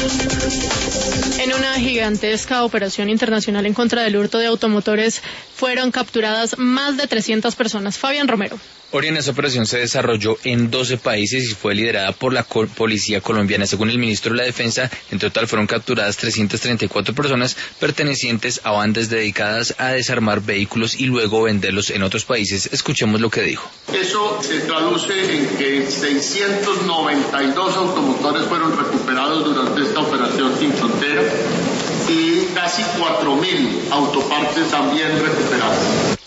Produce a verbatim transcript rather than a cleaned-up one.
En una gigantesca operación internacional en contra del hurto de automotores fueron capturadas más de trescientas personas. Fabián Romero. Oriana, esta operación se desarrolló en doce países y fue liderada por la policía colombiana. Según el ministro de la Defensa, en total fueron capturadas trescientas treinta y cuatro personas pertenecientes a bandas dedicadas a desarmar vehículos y luego venderlos en otros países. Escuchemos lo que dijo. Eso se traduce en que seiscientos noventa y dos automotores fueron recuperados durante esta operación Sin Frontera y casi cuatro mil autopartes también recuperadas.